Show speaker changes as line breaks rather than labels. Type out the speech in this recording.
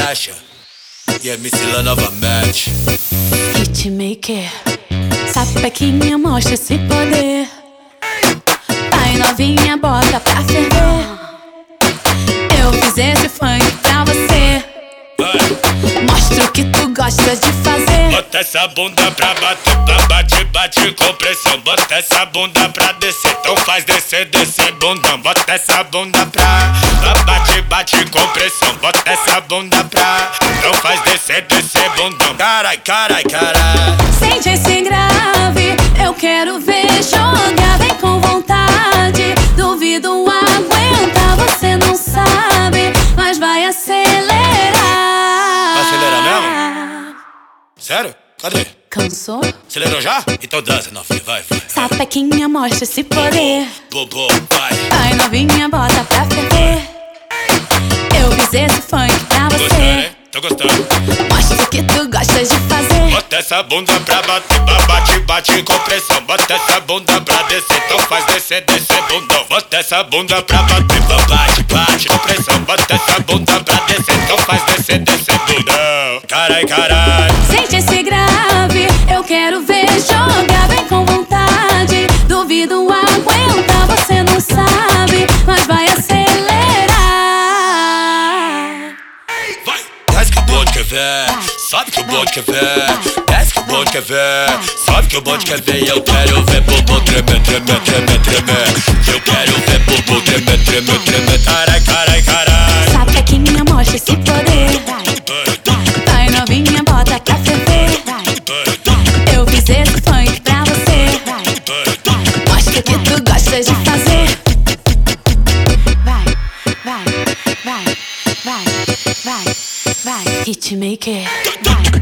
brecha e MC Lan novamente.
Hitmaker, sapequinha, mostra esse poder. Vai novinha, bota pra ferver. Eu fiz esse funk pra você. Mostra o que tu gosta de fazer.
Bota essa bunda pra bater, bate, bate com pressão. Bota essa bunda pra descer, então faz descer, descer bundão. Bota essa bunda pra bate, bate com pressão. Bota essa bunda pra, então faz descer, descer bundão. Carai, carai, carai.
Sente esse grave, eu quero ver jogar. Vem com vontade, duvido aguentar. Você não sabe, mas vai acelerar.
Vai acelerar mesmo? Sério? Cadê?
Cansou?
Acelerou já? Então dança, novinha, vai, vai.
Sapequinha, mostra esse poder.
Bobo, vai.
Vai novinha, bota pra ferver. Eu fiz esse funk pra
Tô gostando,
você.
hein? Tô gostando.
Mostra o que tu gosta de fazer.
Bota essa bunda pra bater, bate, bate com pressão. Bota essa bunda pra descer, então faz descer, descer bundão. Bota essa bunda pra bater, bate, bate com pressão. Bota essa bunda pra descer, então faz descer, descer bundão. Carai, carai.
Sente esse grave, eu quero ver jogar. Vem com vontade, duvido aguentar. Você não sabe, mas vai acelerar.
Vai, desce que o bonde quer ver. Sobe que o bonde quer ver. Desce que o bonde quer ver. Sobe que o bonde quer ver. E eu quero ver bobo tremer, tremer, tremer, tremer. Eu quero ver bobo tremer, tremer, tremer. Carai, carai, carai.
Sapequinha, mostra esse poder. Vai novinha, bota pra ferver. Eu fiz esse funk pra você. Mostra o que tu gosta de fazer. Vai, vai, vai, vai, vai, vai. Hitmaker.